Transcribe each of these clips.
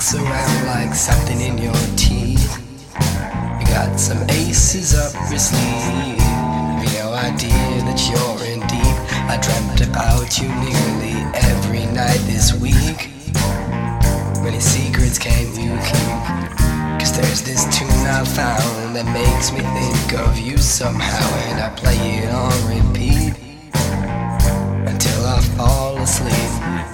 mix around like something in your teeth. You got some aces up your sleeve. Have no idea that you're in deep. I dreamt about you nearly every night this week. Many secrets can you keep? 'Cause there's this tune I found that makes me think of you somehow, and I play it on repeat until I fall asleep.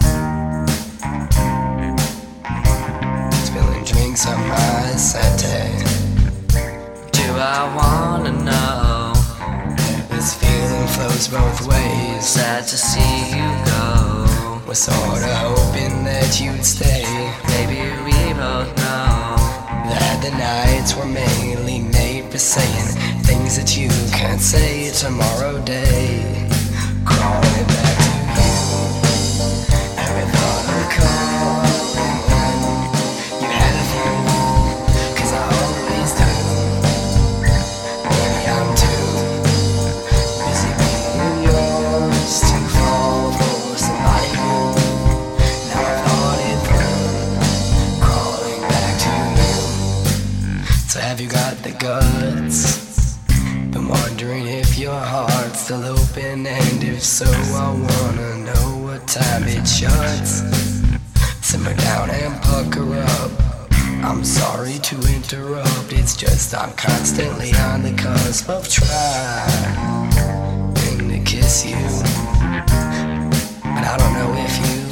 Spilling drinks on my Sante. Do I wanna know? This feeling flows both ways. Sad to see you go. Was sorta hoping that you'd stay. Maybe we both know That the nights were mainly made for saying things that you can't say tomorrow day. Crawling back to you. Every thought of calling when you had a few. 'Cause I always do. Maybe I'm too busy being yours to fall for somebody new. Now I thought it through. Crawling back to you. So have you got the guts? Been wondering if your heart's still open, and if so, I wanna know what time it shuts. Simmer down and pucker up. I'm sorry to interrupt, it's just I'm constantly on the cusp of trying to kiss you. But I don't know if you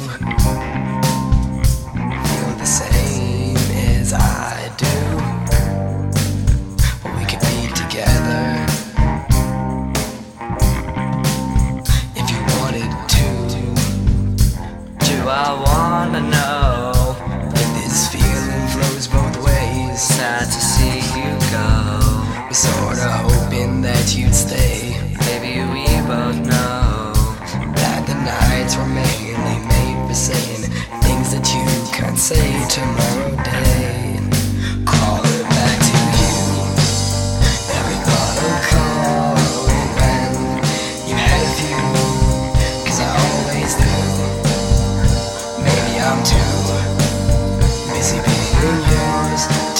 feel the same as I do. We could be together if you wanted to. Do I wanna know? If this feeling flows both ways. Sad to see you go. We're sorta hoping that you'd stay. Maybe we both know That the nights were mainly made for saying things that you can't say tomorrow day. Calling back to you. Every thought of calling when you had a few. 'Cause I always do. Maybe I'm too busy being yours